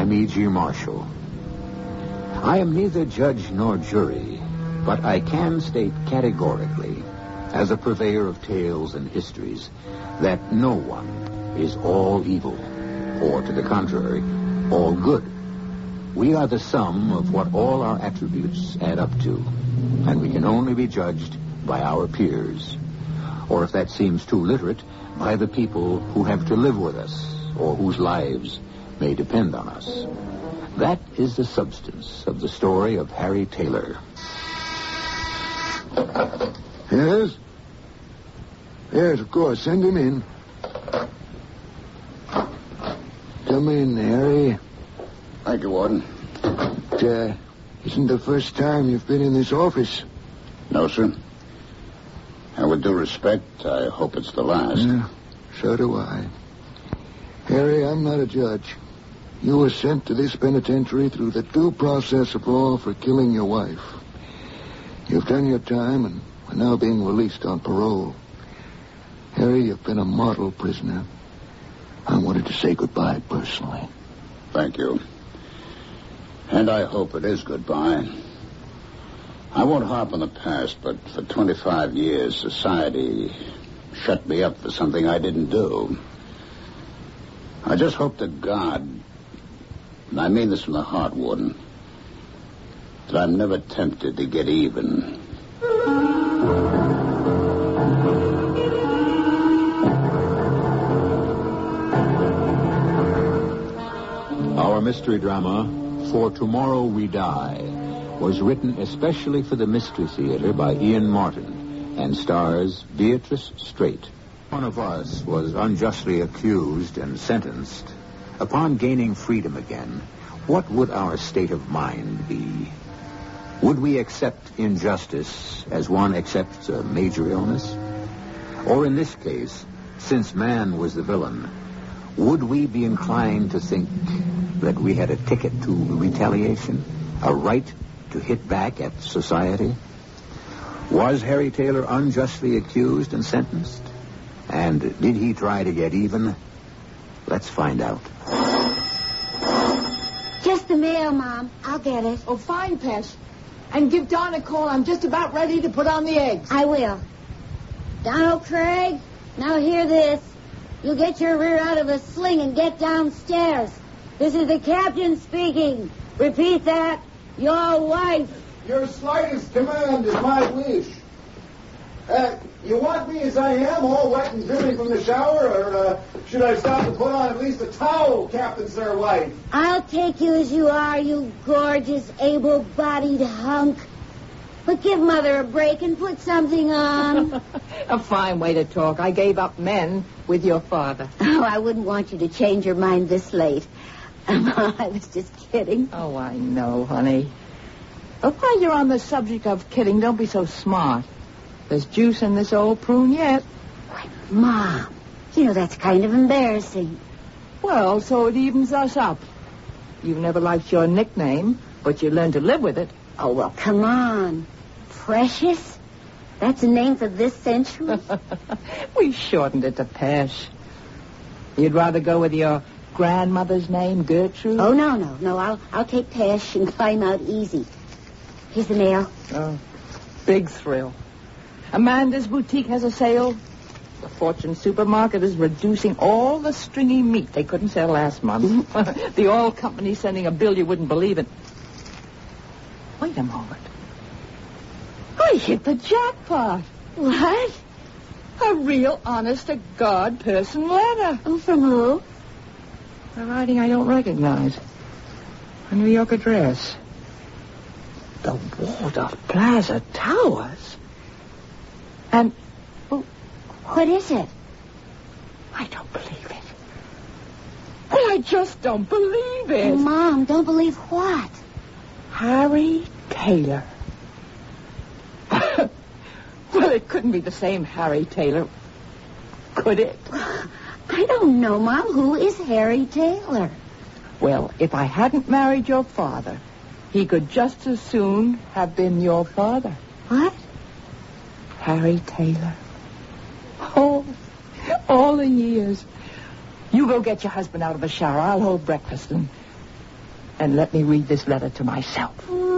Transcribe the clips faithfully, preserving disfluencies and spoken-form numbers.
I'm E G. Marshall. I am neither judge nor jury, but I can state categorically, as a purveyor of tales and histories, that no one is all evil, or, to the contrary, all good. We are the sum of what all our attributes add up to, and we can only be judged by our peers, or, if that seems too literate, by the people who have to live with us, or whose lives may depend on us. That is the substance of the story of Harry Taylor. Yes? Yes, of course. Send him in. Come in, Harry. Thank you, Warden. It uh, isn't the first time you've been in this office. No, sir. And with due respect, I hope it's the last. Yeah, so do I. Harry, I'm not a judge. You were sent to this penitentiary through the due process of law for killing your wife. You've done your time and are now being released on parole. Harry, you've been a model prisoner. I wanted to say goodbye personally. Thank you. And I hope it is goodbye. I won't harp on the past, but for twenty-five years, society shut me up for something I didn't do. I just hope to God, and I mean this from the heart, Warden, that I'm never tempted to get even. Our mystery drama, For Tomorrow We Die, was written especially for the Mystery Theater by Ian Martin and stars Beatrice Straight. One of us was unjustly accused and sentenced. Upon gaining freedom again, what would our state of mind be? Would we accept injustice as one accepts a major illness? Or in this case, since man was the villain, would we be inclined to think that we had a ticket to retaliation, a right to hit back at society? Was Harry Taylor unjustly accused and sentenced? And did he try to get even? Let's find out. Just the mail, Mom. I'll get it. Oh, fine, Pesh. And give Don a call. I'm just about ready to put on the eggs. I will. Donald Craig, now hear this. You get your rear out of a sling and get downstairs. This is the captain speaking. Repeat that. Your wife. Your slightest command is my wish. Uh, you want me as I am, all wet and dripping from the shower, or uh, should I stop to put on at least a towel, Captain Sir Wife? I'll take you as you are, you gorgeous, able-bodied hunk. But give Mother a break and put something on. A fine way to talk. I gave up men with your father. Oh, I wouldn't want you to change your mind this late. I was just kidding. Oh, I know, honey. But while you're on the subject of kidding, don't be so smart. There's juice in this old prune yet. Why, Mom, you know that's kind of embarrassing. Well, so it evens us up. You've never liked your nickname, but you learned to live with it. Oh, well, come on. Precious? That's a name for this century? We shortened it to Pesh. You'd rather go with your grandmother's name, Gertrude? Oh, no, no, no. I'll I'll take Pesh and climb out easy. Here's the mail. Oh, big thrill. Amanda's boutique has a sale. The Fortune supermarket is reducing all the stringy meat they couldn't sell last month. The oil company's sending a bill you wouldn't believe it. Wait a moment. I hit the jackpot. What? A real honest-to-God person letter. Oh, from who? The writing I don't recognize. A New York address. The Waldorf Plaza Towers. And... Well, what is it? I don't believe it. I just don't believe it. Mom, don't believe what? Harry Taylor. Well, it couldn't be the same Harry Taylor, could it? I don't know, Mom. Who is Harry Taylor? Well, if I hadn't married your father, he could just as soon have been your father. What? Harry Taylor. Oh, all the years. You go get your husband out of the shower. I'll hold breakfast and... and let me read this letter to myself.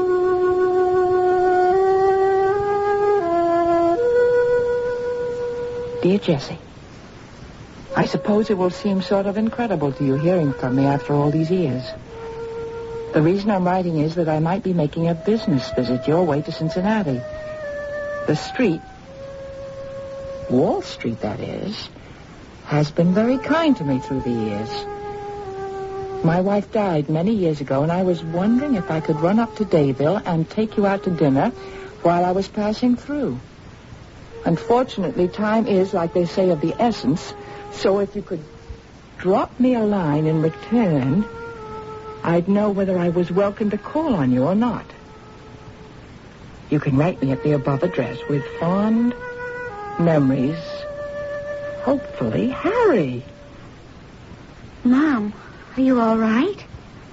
Dear Jessie, I suppose it will seem sort of incredible to you hearing from me after all these years. The reason I'm writing is that I might be making a business visit your way to Cincinnati. The street, Wall Street that is, has been very kind to me through the years. My wife died many years ago, and I was wondering if I could run up to Dayville and take you out to dinner while I was passing through. Unfortunately, time is, like they say, of the essence, so if you could drop me a line in return, I'd know whether I was welcome to call on you or not. You can write me at the above address with fond memories. Hopefully, Harry. Mom, are you all right?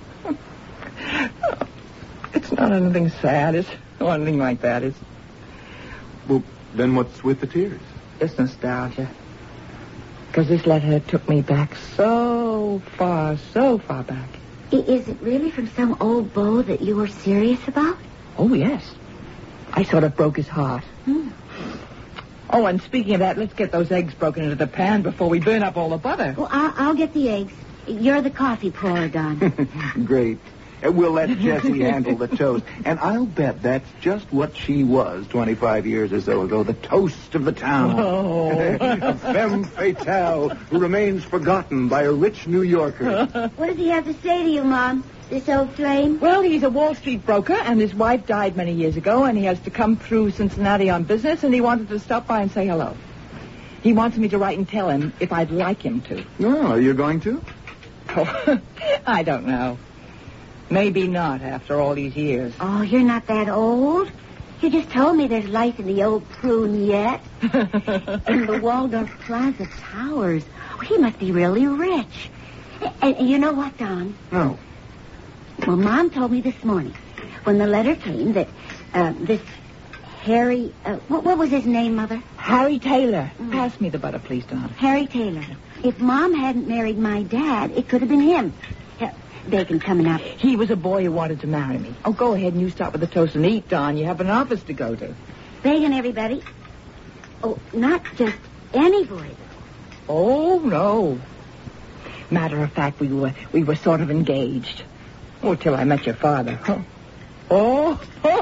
It's not anything sad. It's or anything like that. It's Well, then what's with the tears? It's nostalgia. Because this letter took me back so far, so far back. I- is it really from some old beau that you were serious about? Oh, yes. I sort of broke his heart. Hmm. Oh, and speaking of that, let's get those eggs broken into the pan before we burn up all the butter. Well, I'll, I'll get the eggs. You're the coffee pourer, Don. Great. Uh, We'll let Jessie handle the toast. And I'll bet that's just what she was twenty-five years or so ago, the toast of the town. Oh. A femme fatale who remains forgotten by a rich New Yorker. What does he have to say to you, Mom? This old flame? Well, he's a Wall Street broker, and his wife died many years ago, and he has to come through Cincinnati on business, and he wanted to stop by and say hello. He wants me to write and tell him if I'd like him to. Oh, are you going to? Oh, I don't know. Maybe not after all these years. Oh, you're not that old. You just told me there's life in the old prune yet. In the Waldorf Plaza Towers. Oh, he must be really rich. And, and you know what, Don? No. Well, Mom told me this morning when the letter came that uh, this Harry... Uh, what, what was his name, Mother? Harry Taylor. Mm. Pass me the butter, please, Don. Harry Taylor. If Mom hadn't married my dad, it could have been him. Uh, bacon coming up. He was a boy who wanted to marry me. Oh, go ahead and you start with the toast and eat, Don. You have an office to go to. Bacon, everybody. Oh, not just any boy. Oh, no. Matter of fact, we were we were sort of engaged. Oh, till I met your father. Huh. Oh,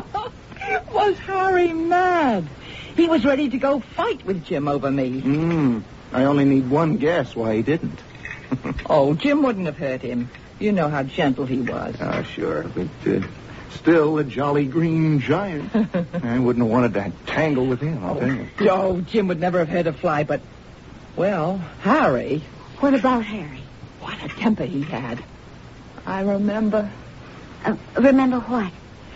was Harry mad? He was ready to go fight with Jim over me. Hmm. I only need one guess why he didn't. Oh, Jim wouldn't have hurt him. You know how gentle he was. Ah, sure. But uh, still a jolly green giant. I wouldn't have wanted to tangle with him, I'll tell you. Oh, Jim would never have hurt a fly, but, well, Harry... What about Harry? What a temper he had. I remember. Uh, remember what?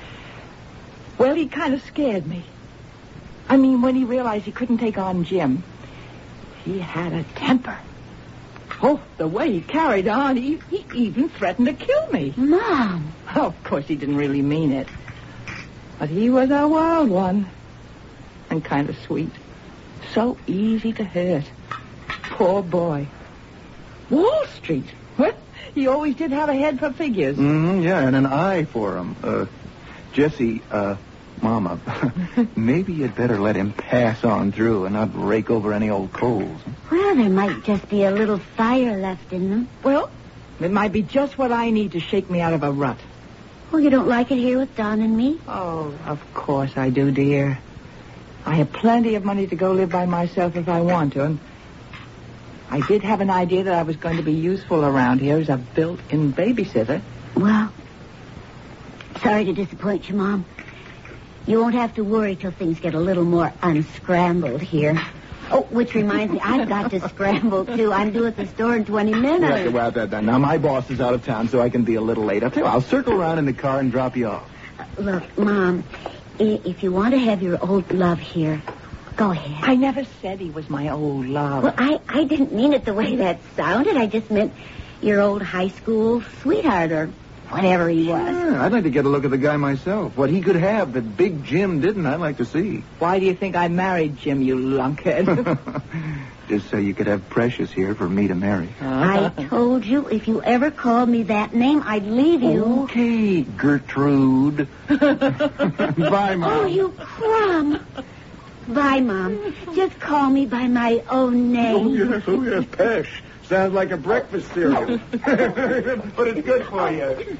Well, he kind of scared me. I mean, when he realized he couldn't take on Jim, he had a temper. Oh, the way he carried on, he, he even threatened to kill me. Mom. Oh, of course, he didn't really mean it. But he was a wild one. And kind of sweet. So easy to hurt. Poor boy. Wall Street. What? He always did have a head for figures. Mm-hmm, yeah, and an eye for him. Uh, Jessie, uh, Mama, maybe you'd better let him pass on through and not rake over any old coals. Well, there might just be a little fire left in them. Well, it might be just what I need to shake me out of a rut. Well, you don't like it here with Don and me? Oh, of course I do, dear. I have plenty of money to go live by myself if I want to, and I did have an idea that I was going to be useful around here as a built-in babysitter. Well, sorry to disappoint you, Mom. You won't have to worry till things get a little more unscrambled here. Oh, which reminds me, I've got to scramble, too. I'm due at the store in twenty minutes. Right, well, that, that. Now, my boss is out of town, so I can be a little late. I'll tell you, I'll circle around in the car and drop you off. Uh, look, Mom, i- if you want to have your old love here, go ahead. I never said he was my old love. Well, I, I didn't mean it the way that sounded. I just meant your old high school sweetheart or whatever he was. Yeah, I'd like to get a look at the guy myself. What he could have that Big Jim didn't, I'd like to see. Why do you think I married Jim, you lunkhead? Just so you could have Precious here for me to marry. I told you if you ever called me that name, I'd leave you. Okay, Gertrude. Bye, Mom. Oh, you crumb. Bye, Mom. Just call me by my own name. Oh, yes, oh, yes, Pesh. Sounds like a breakfast cereal. But it's good for you.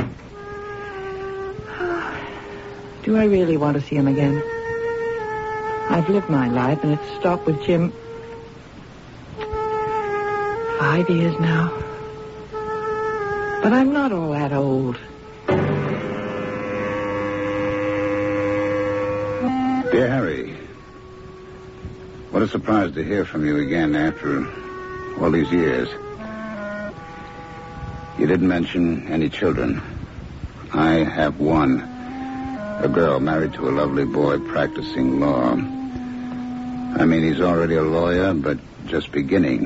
Do I really want to see him again? I've lived my life, and it's stopped with Jim. Five years now. But I'm not all that old. Dear Harry, what a surprise to hear from you again after all these years. You didn't mention any children. I have one. A girl married to a lovely boy practicing law. I mean, he's already a lawyer, but just beginning.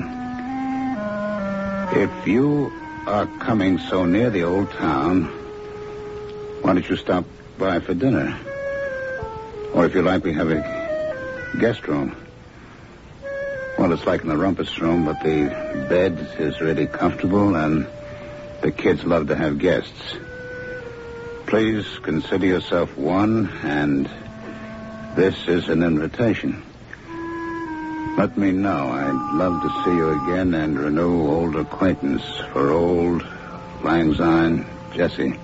If you are coming so near the old town, why don't you stop by for dinner? Or if you like, we have a guest room. Well, it's like in the rumpus room, but the bed is really comfortable, and the kids love to have guests. Please consider yourself one, and this is an invitation. Let me know. I'd love to see you again and renew old acquaintance for old Lang Syne Jesse.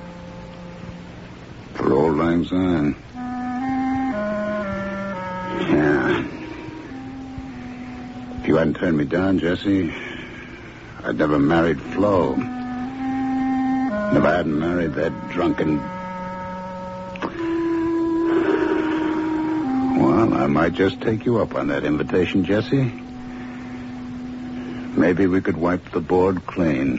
For old Lang Syne. Yeah. If you hadn't turned me down, Jesse, I'd never married Flo. If I hadn't married that drunken... Well, I might just take you up on that invitation, Jesse. Maybe we could wipe the board clean.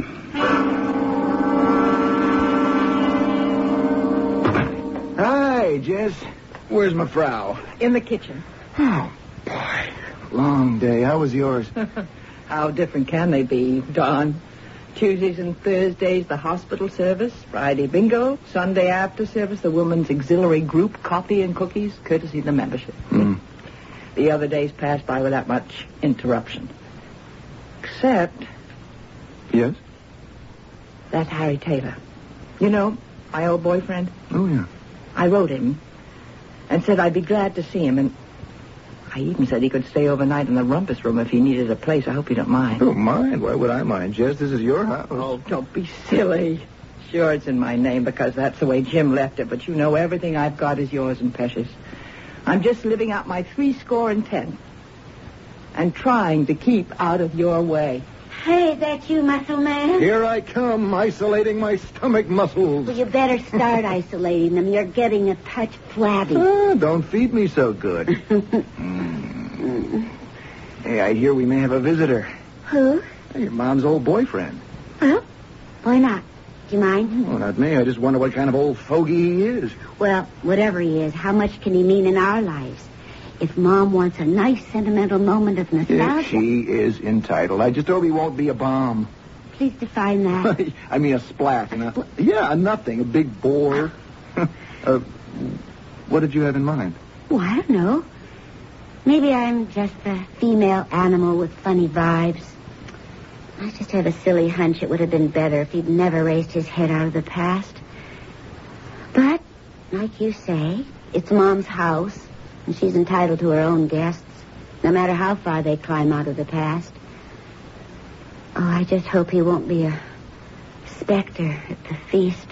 Hi, Jess. Where's my frau? In the kitchen. Oh, boy. Long day. How was yours? How different can they be, Don? Tuesdays and Thursdays, the hospital service. Friday, bingo. Sunday after service, the women's auxiliary group, coffee and cookies, courtesy of the membership. Mm. The other days passed by without much interruption. Except... Yes? That's Harry Taylor. You know, my old boyfriend. Oh, yeah. I wrote him and said I'd be glad to see him, and I even said he could stay overnight in the rumpus room if he needed a place. I hope you don't mind. Don't mind. Why would I mind, Jess? This is your house. Oh, don't be silly. Sure, it's in my name because that's the way Jim left it, but you know everything I've got is yours and precious. I'm just living out my three score and ten and trying to keep out of your way. Hey, that's you, muscle man? Here I come, isolating my stomach muscles. Well, you better start isolating them. You're getting a touch flabby. Ah, don't feed me so good. mm. Hey, I hear we may have a visitor. Who? Hey, your mom's old boyfriend. Well, why not? Do you mind? Oh, not me. I just wonder what kind of old fogey he is. Well, whatever he is, how much can he mean in our lives? If Mom wants a nice sentimental moment of nostalgia... If she is entitled. I just hope he won't be a bomb. Please define that. I mean a splat, you know? Yeah, a nothing, a big bore. uh, what did you have in mind? Well, I don't know. Maybe I'm just a female animal with funny vibes. I just have a silly hunch it would have been better if he'd never raised his head out of the past. But, like you say, it's Mom's house... and she's entitled to her own guests, no matter how far they climb out of the past. Oh, I just hope he won't be a specter at the feast.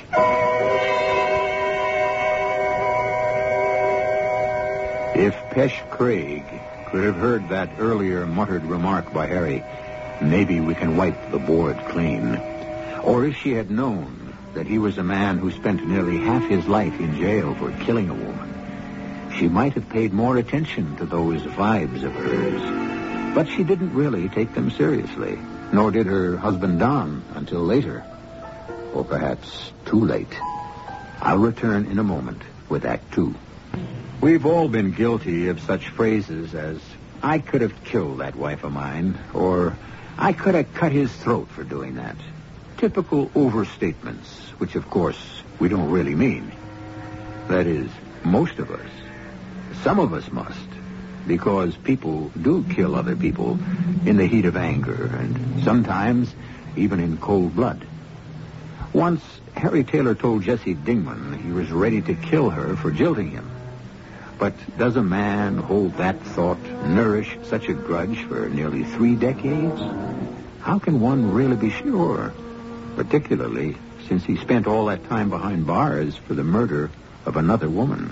If Pesh Craig could have heard that earlier muttered remark by Harry, maybe we can wipe the board clean. Or if she had known that he was a man who spent nearly half his life in jail for killing a woman, she might have paid more attention to those vibes of hers. But she didn't really take them seriously, nor did her husband Don until later. Or perhaps too late. I'll return in a moment with Act Two. We've all been guilty of such phrases as, I could have killed that wife of mine, or I could have cut his throat for doing that. typical overstatements, which, of course, we don't really mean. That is, most of us. Some of us must, because people do kill other people in the heat of anger, and sometimes even in cold blood. Once, Harry Taylor told Jesse Dingman he was ready to kill her for jilting him. But does a man hold that thought, nourish such a grudge for nearly three decades? How can one really be sure? Particularly since he spent all that time behind bars for the murder of another woman.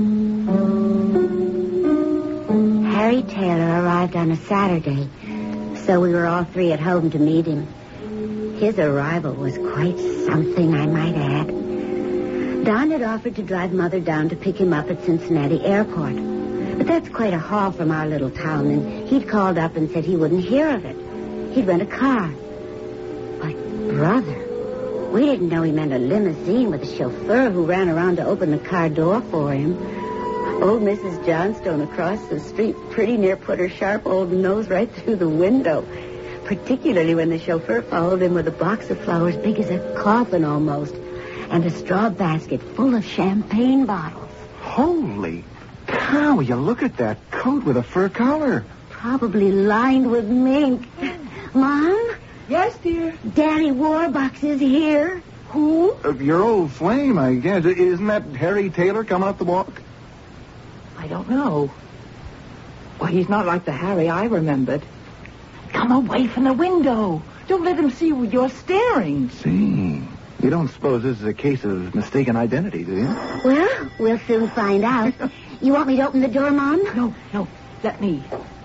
Harry Taylor arrived on a Saturday, so we were all three at home to meet him. His arrival was quite something, I might add. Don had offered to drive Mother down to pick him up at Cincinnati Airport. But that's quite a haul from our little town, and he'd called up and said he wouldn't hear of it. He'd rent a car. But, brother, we didn't know he meant a limousine with a chauffeur who ran around to open the car door for him. Old Missus Johnstone across the street pretty near put her sharp old nose right through the window, particularly when the chauffeur followed him with a box of flowers big as a coffin almost, and a straw basket full of champagne bottles. Holy cow, you look at that coat with a fur collar. Probably lined with mink. Mom? Yes, dear? Daddy Warbucks is here. Who? Uh, your old flame, I guess. Isn't that Harry Taylor coming up the walk? I don't know. Well, he's not like the Harry I remembered. Come away from the window. Don't let him see you're staring. See. You don't suppose this is a case of mistaken identity, do you? Well, we'll soon find out. You want me to open the door, Mom? No, no. Let me.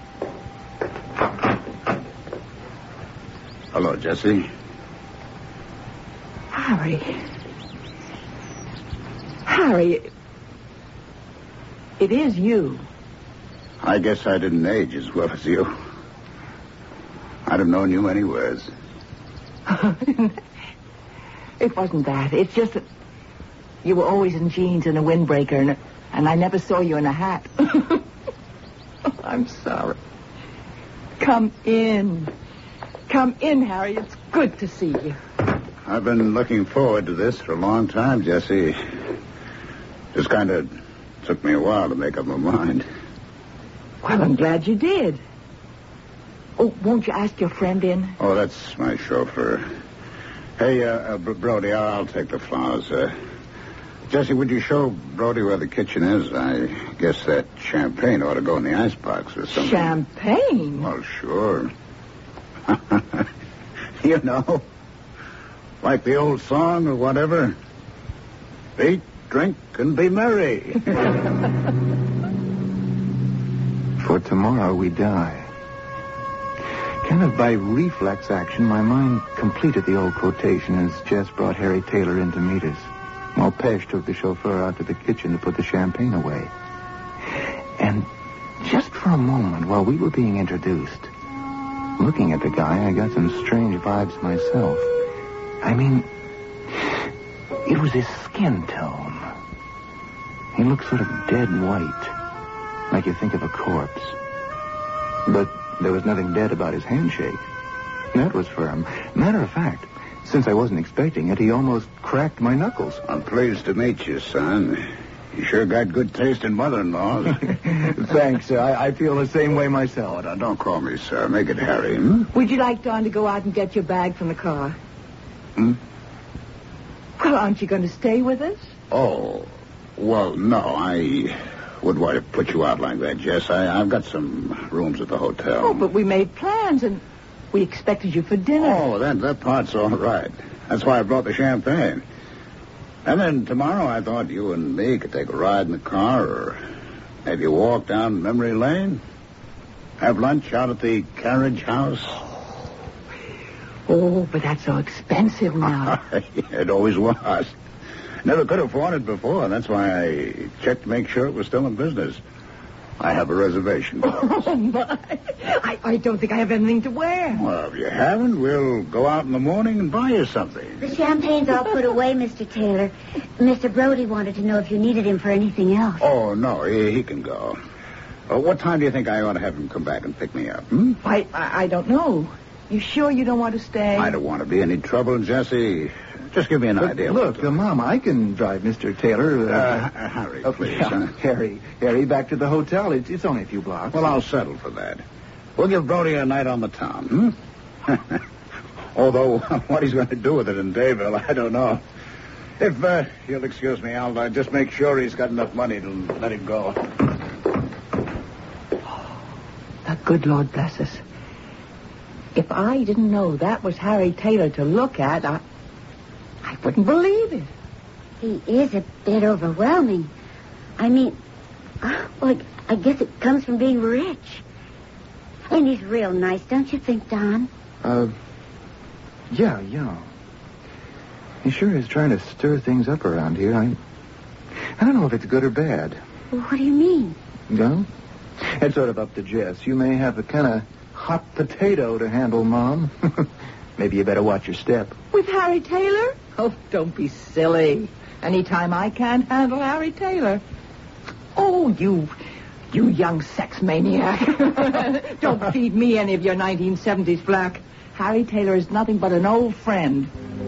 Hello, Jesse. Harry. Harry. It is you. I guess I didn't age as well as you. I'd have known you anywheres. It wasn't that. It's just that you were always in jeans and a windbreaker, and, and I never saw you in a hat. I'm sorry. Come in. Come in, Harry. It's good to see you. I've been looking forward to this for a long time, Jesse. Just kind of took me a while to make up my mind. Well, I'm glad you did. Oh, won't you ask your friend in? Oh, that's my chauffeur. Hey, uh, uh, Brody, I'll, I'll take the flowers. Uh, Jesse, would you show Brody where the kitchen is? I guess that champagne ought to go in the icebox or something. Champagne? Well, sure. You know, like the old song or whatever. Eat, drink, and be merry. For tomorrow we die. Kind of by reflex action, my mind completed the old quotation as Jess brought Harry Taylor in to meet us, while Pesh took the chauffeur out to the kitchen to put the champagne away. And just for a moment, while we were being introduced, looking at the guy, I got some strange vibes myself. I mean, it was his skin tone. He looked sort of dead white, like you think of a corpse. But there was nothing dead about his handshake. That was firm. Matter of fact, since I wasn't expecting it, he almost cracked my knuckles. I'm pleased to meet you, son. You sure got good taste in mother-in-laws. Thanks, sir. I, I feel the same way myself. Now, don't call me sir. Make it Harry, hmm? Would you like Don to go out and get your bag from the car? Hmm? Well, aren't you going to stay with us? Oh, well, no, I wouldn't want to put you out like that, Jess. I, I've got some rooms at the hotel. Oh, but we made plans, and we expected you for dinner. Oh, that, that part's all right. That's why I brought the champagne. And then tomorrow I thought you and me could take a ride in the car or maybe walk down memory lane. Have lunch out at the carriage house. Oh, but that's so expensive now. It always was. Never could afford it before. That's why I checked to make sure it was still in business. I have a reservation. Oh, my. I, I don't think I have anything to wear. Well, if you haven't, we'll go out in the morning and buy you something. The champagne's all put away, Mister Taylor. Mister Brody wanted to know if you needed him for anything else. Oh, no, he, he can go. Uh, what time do you think I ought to have him come back and pick me up, hmm? I, I, I don't know. You sure you don't want to stay? I don't want to be any trouble, Jesse. Just give me an But idea. look, uh, Mom, I can drive Mister Taylor. Uh, Uh, uh, Harry, oh, please. yeah, huh? Harry, Harry, back to the hotel. It's, it's only a few blocks. Well, I'll settle for that. We'll give Brody a night on the town, hmm? Although, what he's going to do with it in Dayville, I don't know. If uh, you'll excuse me, I'll uh, just make sure he's got enough money to let him go. The good Lord bless us. If I didn't know that was Harry Taylor to look at, I, I wouldn't believe it. He is a bit overwhelming. I mean, uh, well, I guess it comes from being rich. And he's real nice, don't you think, Don? Uh, yeah, yeah. He sure is trying to stir things up around here. I, I don't know if it's good or bad. Well, what do you mean? No? It's sort of up to Jess. You may have a kind of hot potato to handle, Mom. Maybe you better watch your step. With Harry Taylor? Oh, don't be silly. Anytime I can't handle Harry Taylor. Oh, you, you young sex maniac. Don't feed me any of your nineteen seventies flack. Harry Taylor is nothing but an old friend.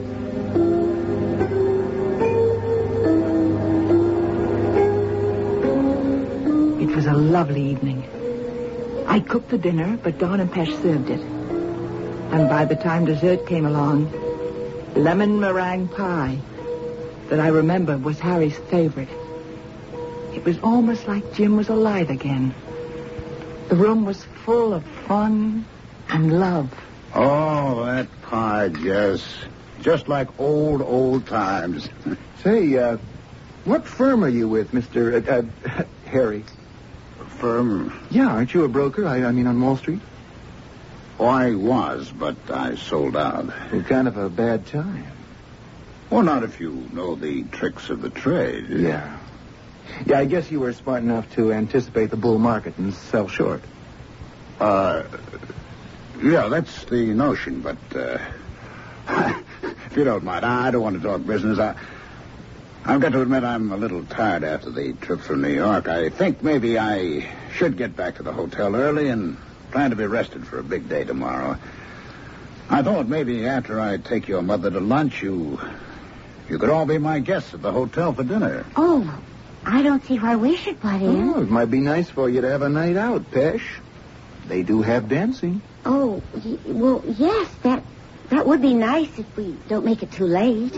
It was a lovely evening. I cooked the dinner, but Don and Pesh served it. And by the time dessert came along, lemon meringue pie that I remember was Harry's favorite. It was almost like Jim was alive again. The room was full of fun and love. Oh, that pie, Jess. Just like old, old times. Say, uh, what firm are you with, Mister Uh, uh, Harry? Firm? Yeah, aren't you a broker? I, I mean, on Wall Street? Oh, I was, but I sold out. Well, kind of a bad time. Well, not if you know the tricks of the trade. Yeah. Yeah, I guess you were smart enough to anticipate the bull market and sell short. Uh, yeah, that's the notion, but, uh, if you don't mind, I don't want to talk business. I, I've got to admit I'm a little tired after the trip from New York. I think maybe I should get back to the hotel early and plan to be rested for a big day tomorrow. I thought maybe after I take your mother to lunch, you, you could all be my guests at the hotel for dinner. Oh, I don't see why we should butt in. Oh, it might be nice for you to have a night out, Pesh. They do have dancing. Oh, y- well, yes, that that would be nice if we don't make it too late.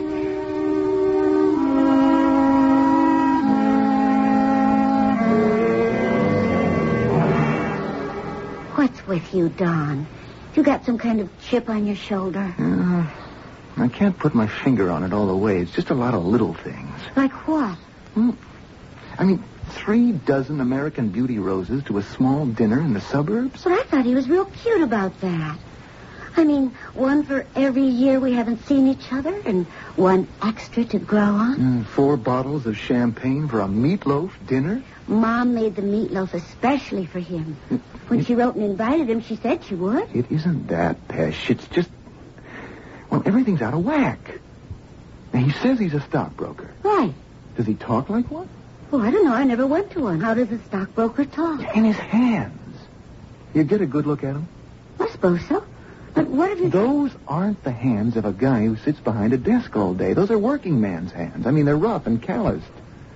What's with you, Don? You got some kind of chip on your shoulder? Uh, I can't put my finger on it all the way. It's just a lot of little things. Like what? Hmm. I mean, three dozen American Beauty roses to a small dinner in the suburbs? But I thought he was real cute about that. I mean, one for every year we haven't seen each other and one extra to grow on. Mm, four bottles of champagne for a meatloaf dinner? Mom made the meatloaf especially for him. When she wrote and invited him, she said she would. It isn't that, Pesh. It's just... Well, everything's out of whack. Now, he says he's a stockbroker. Right. Does he talk like one? Oh, I don't know. I never went to one. How does a stockbroker talk? In his hands. You get a good look at him? I suppose so. But what if you... Those aren't the hands of a guy who sits behind a desk all day. Those are working man's hands. I mean, they're rough and calloused.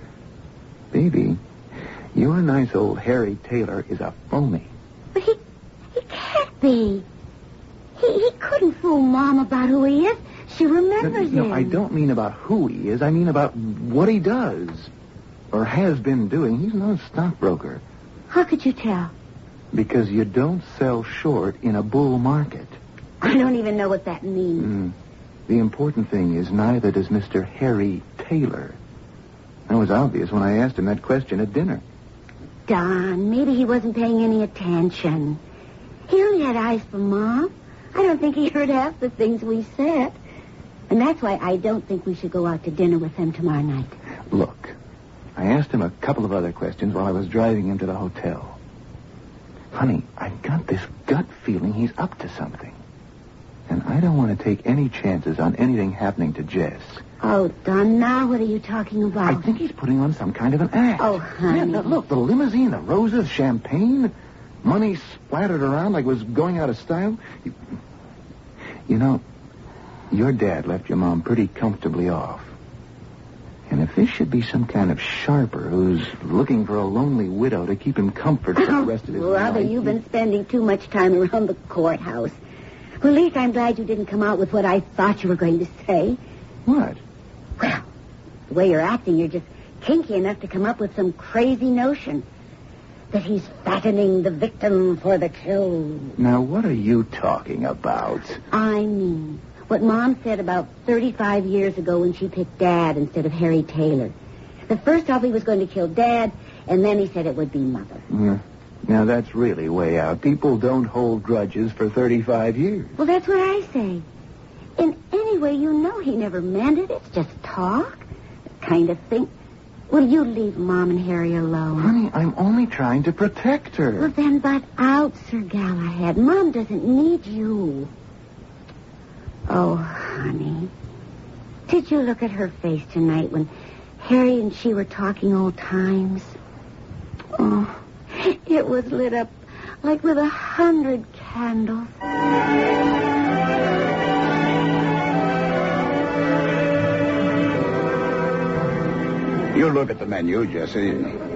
Baby, your nice old Harry Taylor is a phony. But he... he can't be. He, he couldn't fool Mom about who he is. She remembers no, him. No, I don't mean about who he is. I mean about what he does. Or has been doing. He's not a stockbroker. How could you tell? Because you don't sell short in a bull market. I don't even know what that means. Mm. The important thing is neither does Mister Harry Taylor. That was obvious when I asked him that question at dinner. Don, maybe he wasn't paying any attention. He only had eyes for Mom. I don't think he heard half the things we said. And that's why I don't think we should go out to dinner with him tomorrow night. Look, I asked him a couple of other questions while I was driving him to the hotel. Honey, I've got this gut feeling he's up to something. And I don't want to take any chances on anything happening to Jess. Oh, Don, now what are you talking about? I think he's putting on some kind of an act. Oh, honey. Yeah, no, look, the limousine, the roses, champagne, money splattered around like it was going out of style. You, You know, your dad left your mom pretty comfortably off. And if this should be some kind of sharper who's looking for a lonely widow to keep him comfort for the rest of his life... Brother, you've been spending too much time around the courthouse. Well, at least I'm glad you didn't come out with what I thought you were going to say. What? Well, the way you're acting, you're just kinky enough to come up with some crazy notion that he's fattening the victim for the kill. Now, what are you talking about? I mean... what Mom said about thirty-five years ago when she picked Dad instead of Harry Taylor. The first off, he was going to kill Dad, and then he said it would be Mother. Yeah. Now, that's really way out. People don't hold grudges for thirty-five years. Well, that's what I say. And anyway, you know he never meant it. It's just talk. Kind of thing. Will you leave Mom and Harry alone? Honey, I'm only trying to protect her. Well, then butt out, Sir Galahad. Mom doesn't need you. Oh, honey. Did you look at her face tonight when Harry and she were talking old times? Oh, it was lit up like with a hundred candles. You look at the menu, Jesse.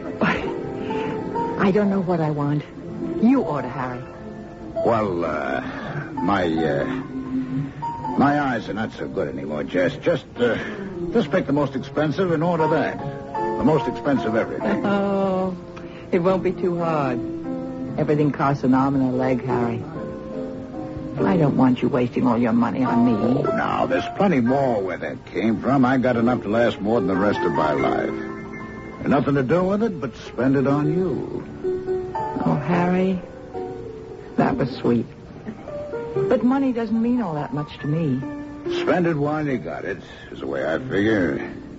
I don't know what I want. You order, Harry. Well, uh, my, uh... my eyes are not so good anymore, Jess. Just, uh, just pick the most expensive and order that. The most expensive everything. Oh, it won't be too hard. Everything costs an arm and a leg, Harry. I don't want you wasting all your money on me. Oh, now, there's plenty more where that came from. I got enough to last more than the rest of my life. And nothing to do with it but spend it on you. Oh, Harry, that was sweet. But money doesn't mean all that much to me. Spend it while you got it, is the way I figure.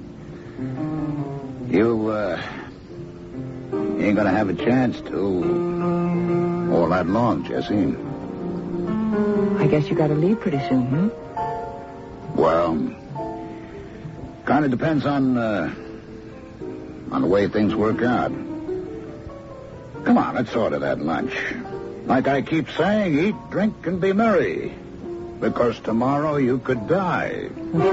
You, uh, you ain't gonna have a chance to all that long, Jesse. I guess you gotta leave pretty soon, hmm? Well, kind of depends on, uh, on the way things work out. Come on, let's order that lunch. Like I keep saying, eat, drink, and be merry. Because tomorrow you could die.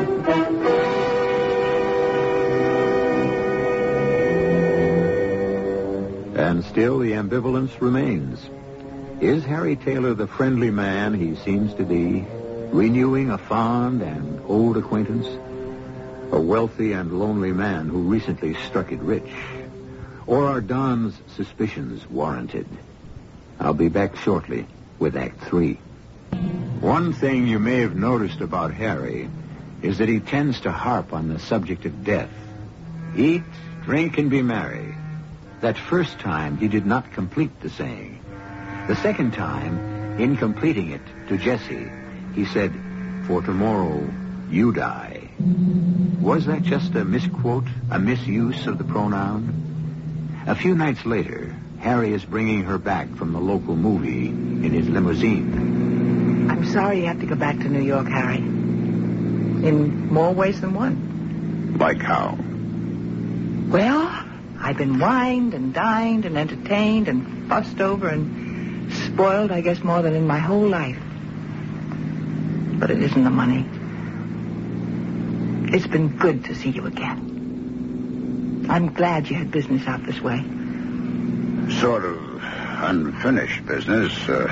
And still the ambivalence remains. Is Harry Taylor the friendly man he seems to be, renewing a fond and old acquaintance? A wealthy and lonely man who recently struck it rich? Or are Don's suspicions warranted? I'll be back shortly with Act Three. One thing you may have noticed about Harry is that he tends to harp on the subject of death. Eat, drink, and be merry. That first time, he did not complete the saying. The second time, in completing it to Jesse, he said, "For tomorrow, you die." Was that just a misquote, a misuse of the pronoun? A few nights later, Harry is bringing her back from the local movie in his limousine. I'm sorry you have to go back to New York, Harry. In more ways than one. Like how? Well, I've been wined and dined and entertained and fussed over and spoiled, I guess, more than in my whole life. But it isn't the money. It's been good to see you again. I'm glad you had business out this way. Sort of unfinished business. Uh,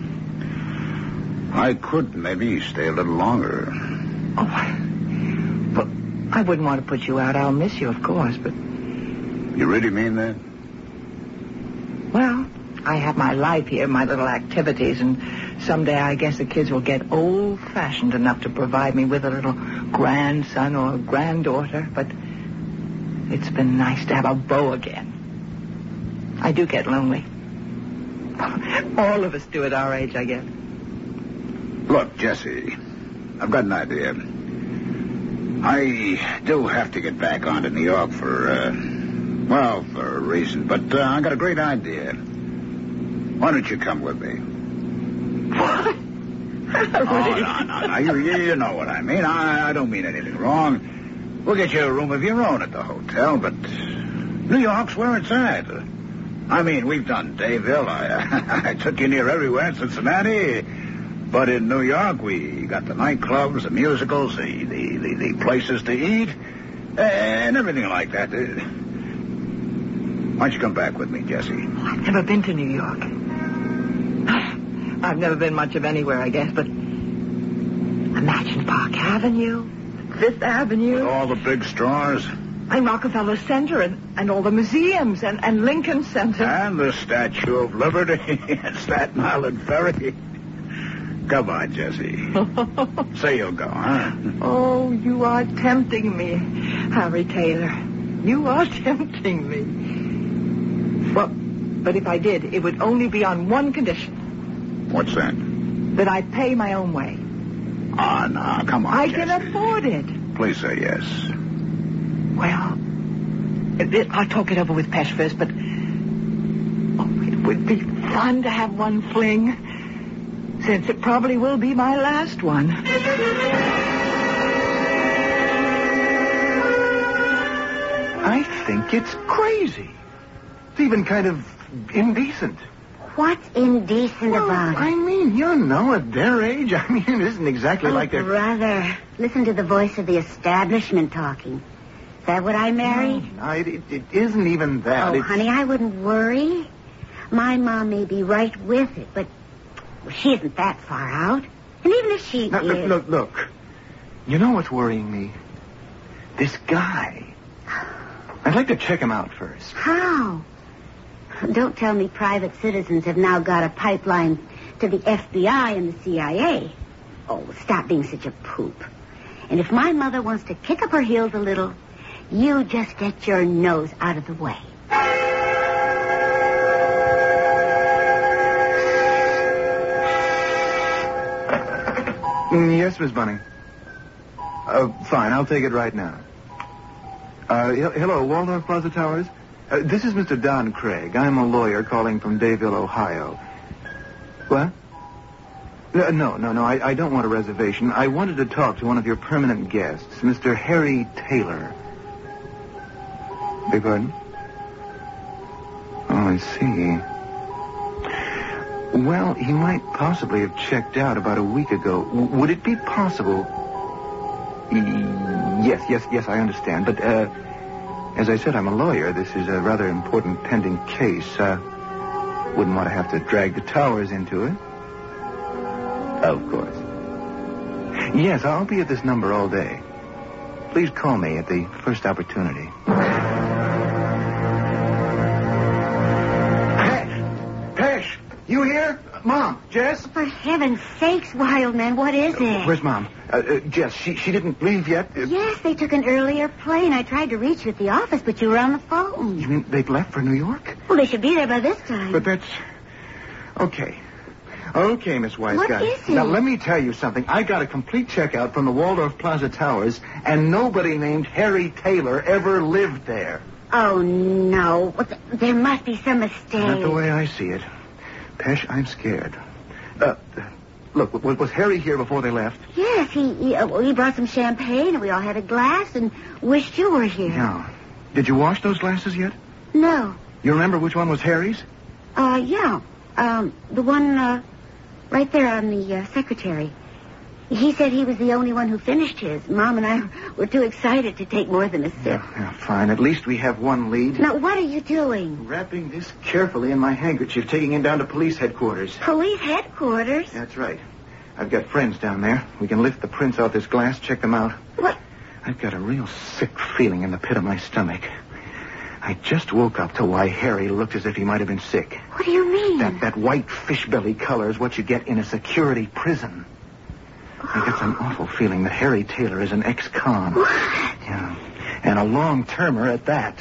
I could maybe stay a little longer. Oh, but I wouldn't want to put you out. I'll miss you, of course, but... You really mean that? Well, I have my life here, my little activities, and someday I guess the kids will get old-fashioned enough to provide me with a little grandson or granddaughter, but it's been nice to have a beau again. I do get lonely. All of us do at our age, I guess. Look, Jesse, I've got an idea. I do have to get back on to New York for, uh, well, for a reason, but uh, I got a great idea. Why don't you come with me? What? Oh, no, no, no. You, you know what I mean. I, I don't mean anything wrong. We'll get you a room of your own at the hotel, but New York's where it's at. I mean, we've done Dayville. I, I took you near everywhere in Cincinnati. But in New York, we got the nightclubs, the musicals, the, the, the, the places to eat, and everything like that. Uh, why don't you come back with me, Jessie? I've never been to New York. I've never been much of anywhere, I guess, but imagine Park Avenue, Fifth Avenue. With all the big stores. And Rockefeller Center and, and all the museums and, and Lincoln Center. And the Statue of Liberty and Staten Island Ferry. Come on, Jessie. Say you'll go, huh? Oh, you are tempting me, Harry Taylor. You are tempting me. Well, but if I did, it would only be on one condition. What's that? That I pay my own way. Oh, no, come on, I Jessie. can afford it. Please say yes. Well, it, it, I'll talk it over with Pesh first, but... Oh, it would be fun to have one fling, since it probably will be my last one. I think it's crazy. It's even kind of indecent. What's indecent Well, about it? I mean, you know, at their age, I mean, it isn't exactly Oh, like they're... brother, listen to the voice of the establishment talking. Is that what I married? No, it, it, it isn't even that. Oh, It's- honey, I wouldn't worry. My mom may be right with it, but well, she isn't that far out. And even if she Now, is... look, look, look. You know what's worrying me? This guy. I'd like to check him out first. How? Don't tell me private citizens have now got a pipeline to the F B I and the C I A. Oh, stop being such a poop. And if my mother wants to kick up her heels a little, you just get your nose out of the way. Mm, yes, Miss Bunny. Uh, fine, I'll take it right now. Uh, he- hello, Waldorf Plaza Towers? Uh, this is Mister Don Craig. I'm a lawyer calling from Dayville, Ohio. What? Uh, no, no, no, I, I don't want a reservation. I wanted to talk to one of your permanent guests, Mister Harry Taylor. Beg pardon? Oh, I see. Well, he might possibly have checked out about a week ago. W- would it be possible... Y- yes, yes, yes, I understand. But, uh, as I said, I'm a lawyer. This is a rather important pending case. Uh, wouldn't want to have to drag the Towers into it. Of course. Yes, I'll be at this number all day. Please call me at the first opportunity. Pesh! Pesh! You here? Mom, Jess? For heaven's sakes, Wildman, what is it? Where's Mom? Uh, uh, Jess, she, she didn't leave yet? Uh, Yes, they took an earlier plane. I tried to reach you at the office, but you were on the phone. You mean they've left for New York? Well, they should be there by this time. But that's... Okay. Okay, Miss Wise What Guy. is it? Now, let me tell you something. I got a complete checkout from the Waldorf Plaza Towers, and nobody named Harry Taylor ever lived there. Oh, no. Well, th- there must be some mistake. Not the way I see it. Pesh, I'm scared. Uh, look, was, was Harry here before they left? Yes, he he, uh, well, he brought some champagne, and we all had a glass and wished you were here. Yeah. Did you wash those glasses yet? No. You remember which one was Harry's? Uh, yeah. Um, the one, uh, right there on the uh, secretary. He said he was the only one who finished his. Mom and I were too excited to take more than a sip. Yeah, yeah, fine. At least we have one lead. Now, what are you doing? Wrapping this carefully in my handkerchief, taking it down to police headquarters. Police headquarters? That's right. I've got friends down there. We can lift the prints off this glass, check them out. What? I've got a real sick feeling in the pit of my stomach. I just woke up to why Harry looked as if he might have been sick. What do you mean? That that white fish belly color is what you get in a security prison. I get an awful feeling that Harry Taylor is an ex-con. What? Yeah. And a long-termer at that.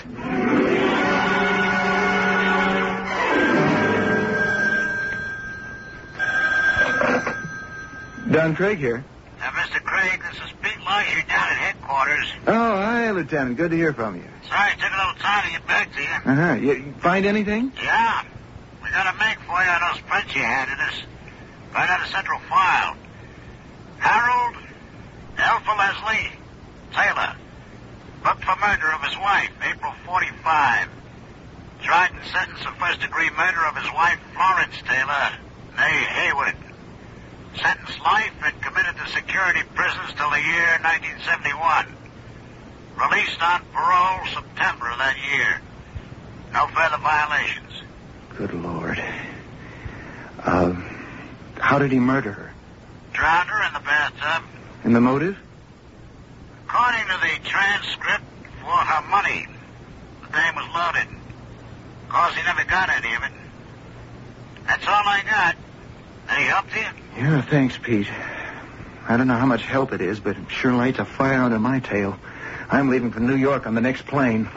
Don Craig here. Now, Mister Craig, this is Pete Larcher down at headquarters. Oh, hi, Lieutenant. Good to hear from you. Sorry it took a little time to get back to you. Uh-huh. You find anything? Yeah. We got a make for you on those prints you handed us. Right out of Central File. Harold Alpha Leslie Taylor. Booked for murder of his wife, April forty-five. Tried and sentenced for first-degree murder of his wife, Florence Taylor, née Hayward. Sentenced life and committed to security prisons till the year nineteen seventy-one. Released on parole September of that year. No further violations. Good Lord. Uh, how did he murder her? Drowned her in the bathtub. And the motive? According to the transcript, for her money. The dame was loaded. Of course, he never got any of it. That's all I got. Any help to you? Yeah, thanks, Pete. I don't know how much help it is, but it sure lights a fire under my tail. I'm leaving for New York on the next plane.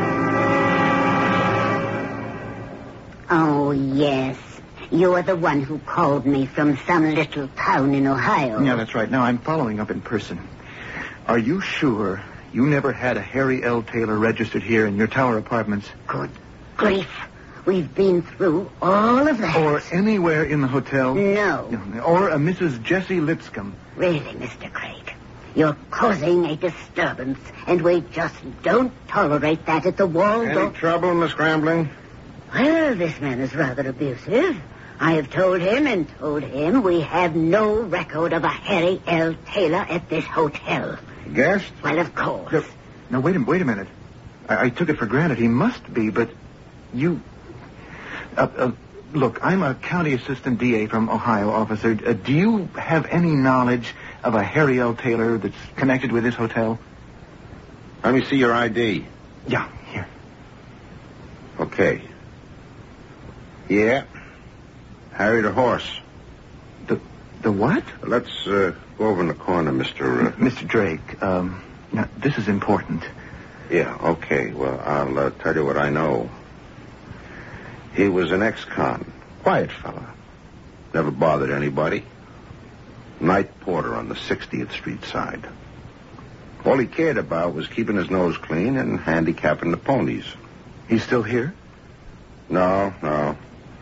Oh, yes. You're the one who called me from some little town in Ohio. Yeah, that's right. Now I'm following up in person. Are you sure you never had a Harry L. Taylor registered here in your tower apartments? Good grief. We've been through all of that. Or anywhere in the hotel? No. no. Or a Missus Jessie Lipscomb? Really, Mister Craig, you're causing a disturbance, and we just don't tolerate that at the Waldorf. Any trouble, Miss Grambling? Well, this man is rather abusive. I have told him and told him we have no record of a Harry L. Taylor at this hotel. Guest? Well, of course. No, now, wait a, wait a minute. I, I took it for granted he must be, but you... Uh, uh, look, I'm a county assistant D A from Ohio, officer. Uh, do you have any knowledge of a Harry L. Taylor that's connected with this hotel? Let me see your I D. Yeah, here. Okay. Yeah. Harry the horse. The the what? Let's uh, go over in the corner, Mister Uh... Mister Drake. Um, now, this is important. Yeah, okay. Well, I'll uh, tell you what I know. He was an ex-con. Quiet fella. Never bothered anybody. Night porter on the sixtieth Street side. All he cared about was keeping his nose clean and handicapping the ponies. He's still here? No, no.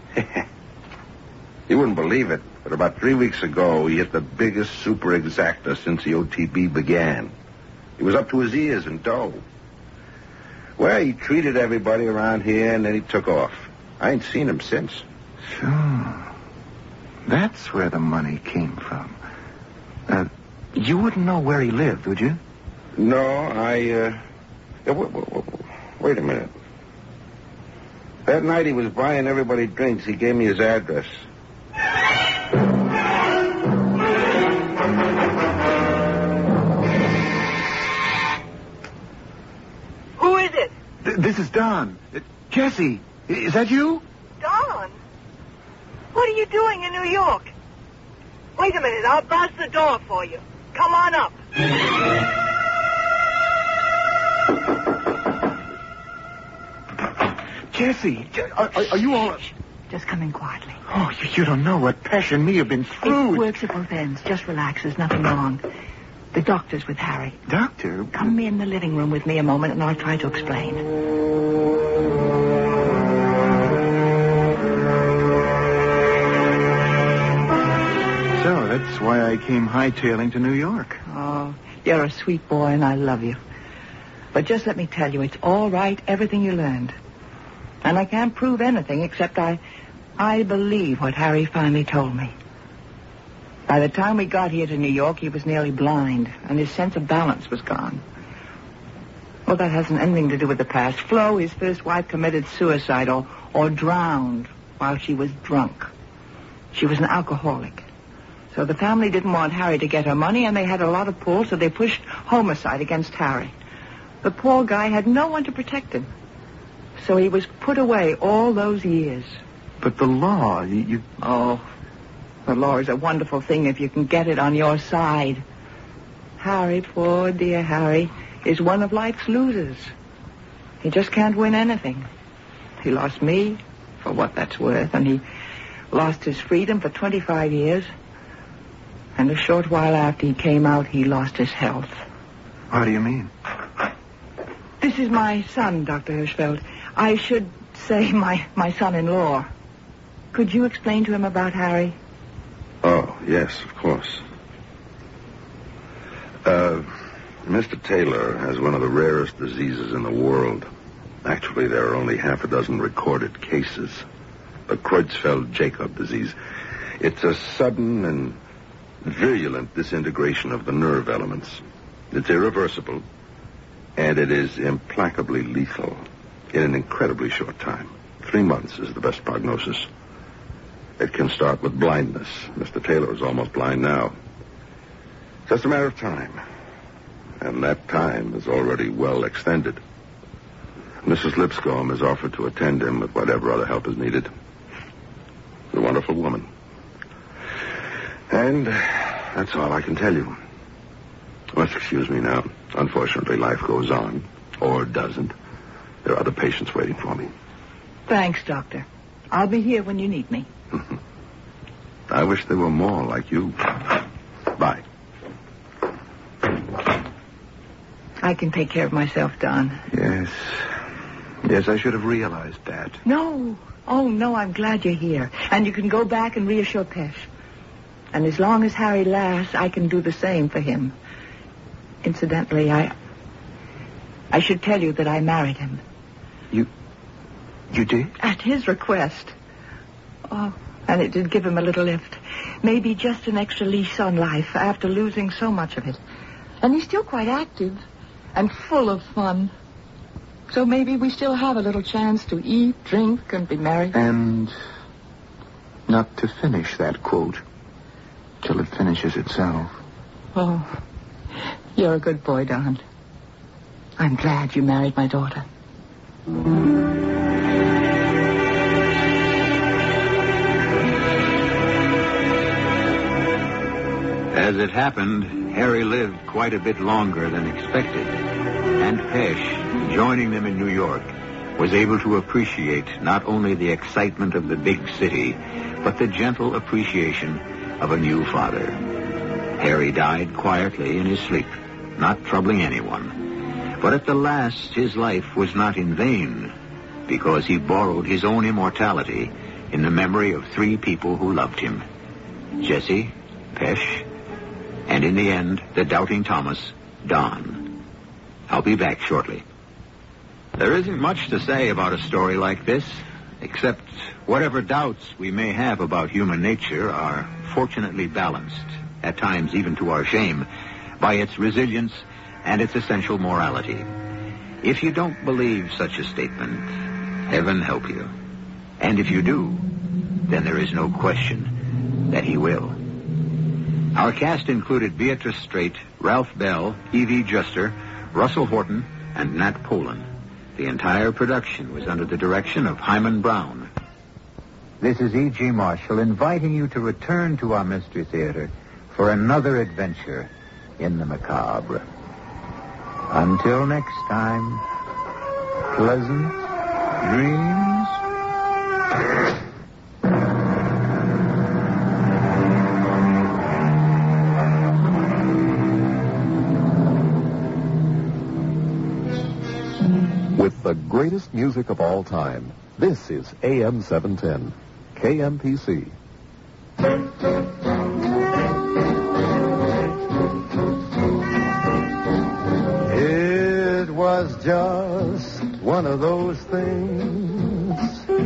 You wouldn't believe it, but about three weeks ago, he hit the biggest super exacta since the O T B began. He was up to his ears in dough. Well, he treated everybody around here, and then he took off. I ain't seen him since. Sure. That's where the money came from. Uh, you wouldn't know where he lived, would you? No, I, uh... yeah, wait, wait, wait a minute. That night he was buying everybody drinks. He gave me his address. Who is it? Th- this is Don. Uh, Jesse, is that you? Don? What are you doing in New York? Wait a minute, I'll buzz the door for you. Come on up. Jesse, are, are, are you all... Just come in quietly. Oh, you, you don't know what Pesh and me have been through. It works at both ends. Just relax. There's nothing wrong. The doctor's with Harry. Doctor? Come in the living room with me a moment, and I'll try to explain. So, that's why I came hightailing to New York. Oh, you're a sweet boy, and I love you. But just let me tell you, it's all right, everything you learned. And I can't prove anything except I... I believe what Harry finally told me. By the time we got here to New York, he was nearly blind, and his sense of balance was gone. Well, that hasn't anything to do with the past. Flo, his first wife, committed suicide or, or drowned while she was drunk. She was an alcoholic. So the family didn't want Harry to get her money, and they had a lot of pull, so they pushed homicide against Harry. The poor guy had no one to protect him. So he was put away all those years. But the law, you... you... Oh, the law is a wonderful thing if you can get it on your side. Harry, poor dear Harry, is one of life's losers. He just can't win anything. He lost me, for what that's worth, and he lost his freedom for twenty-five years. And a short while after he came out, he lost his health. What do you mean? This is my son, Doctor Hirschfeld. I should say my, my son-in-law. Could you explain to him about Harry? Oh, yes, of course. Uh, Mister Taylor has one of the rarest diseases in the world. Actually, there are only half a dozen recorded cases. The Creutzfeldt-Jakob disease. It's a sudden and virulent disintegration of the nerve elements. It's irreversible, and it is implacably lethal in an incredibly short time. Three months is the best prognosis. It can start with blindness. Mister Taylor is almost blind now. Just a matter of time. And that time is already well extended. Missus Lipscomb has offered to attend him with whatever other help is needed. She's a wonderful woman. And that's all I can tell you. You must excuse me now. Unfortunately, life goes on. Or doesn't. There are other patients waiting for me. Thanks, Doctor. I'll be here when you need me. I wish there were more like you. Bye. I can take care of myself, Don. Yes. Yes, I should have realized that. No. Oh, no, I'm glad you're here. And you can go back and reassure Pesh. And as long as Harry lasts, I can do the same for him. Incidentally, I... I should tell you that I married him. You... You did? At his request. Oh, and it did give him a little lift. Maybe just an extra lease on life after losing so much of it. And he's still quite active and full of fun. So maybe we still have a little chance to eat, drink, and be merry. And not to finish that quote till it finishes itself. Oh, you're a good boy, Don. I'm glad you married my daughter. As it happened, Harry lived quite a bit longer than expected. And Pesh, joining them in New York, was able to appreciate not only the excitement of the big city, but the gentle appreciation of a new father. Harry died quietly in his sleep, not troubling anyone. But at the last, his life was not in vain, because he borrowed his own immortality in the memory of three people who loved him. Jessie, Pesh, and in the end, the doubting Thomas, Don. I'll be back shortly. There isn't much to say about a story like this, except whatever doubts we may have about human nature are fortunately balanced, at times even to our shame, by its resilience and its essential morality. If you don't believe such a statement, heaven help you. And if you do, then there is no question that he will. Our cast included Beatrice Straight, Ralph Bell, Evie Juster, Russell Horton, and Nat Polan. The entire production was under the direction of Hyman Brown. This is E G. Marshall inviting you to return to our Mystery Theater for another adventure in the macabre. Until next time, pleasant dreams. With the greatest music of all time, this is A M seven ten, K M P C. It was just one of those things,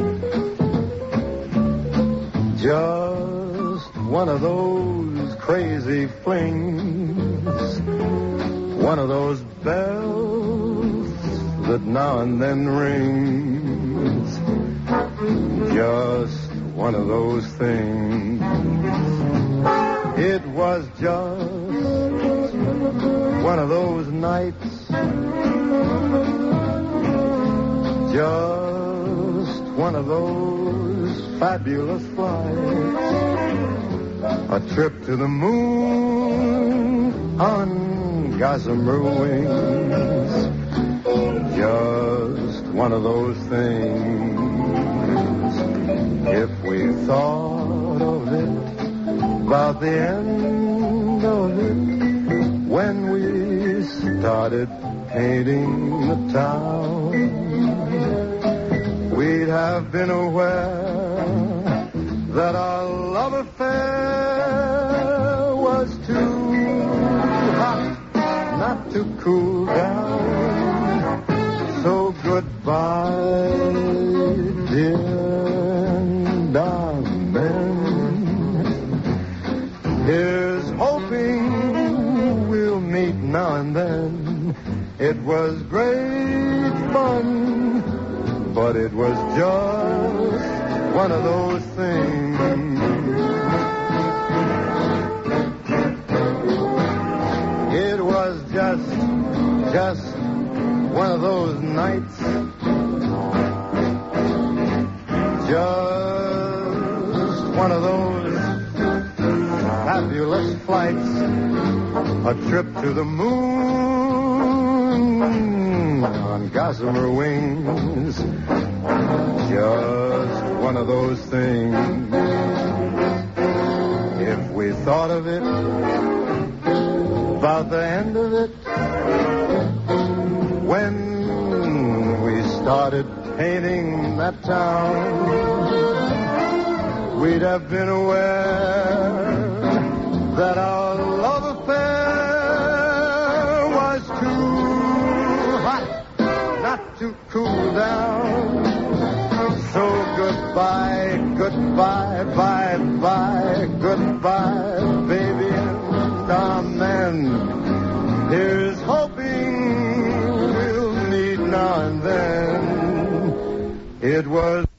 just one of those crazy flings, one of those bells that now and then rings, just one of those things. It was just one of those nights, just one of those fabulous flights, a trip to the moon on gossamer wings, just one of those things. If we thought of it, about the end of it, when we started painting the town, we'd have been aware that our love affair was too hot not to cool down. So goodbye, dear, and amen. Here's and then. It was great fun, but it was just one of those things. It was just, just one of those nights. Just one of those fabulous flights. A trip to the moon on gossamer wings. Just one of those things. If we thought of it, about the end of it, when we started painting that town, we'd have been aware that our love affair was too hot not to cool down. So goodbye, goodbye, bye, bye, goodbye, baby, and amen. Here's hoping we'll meet now and then. It was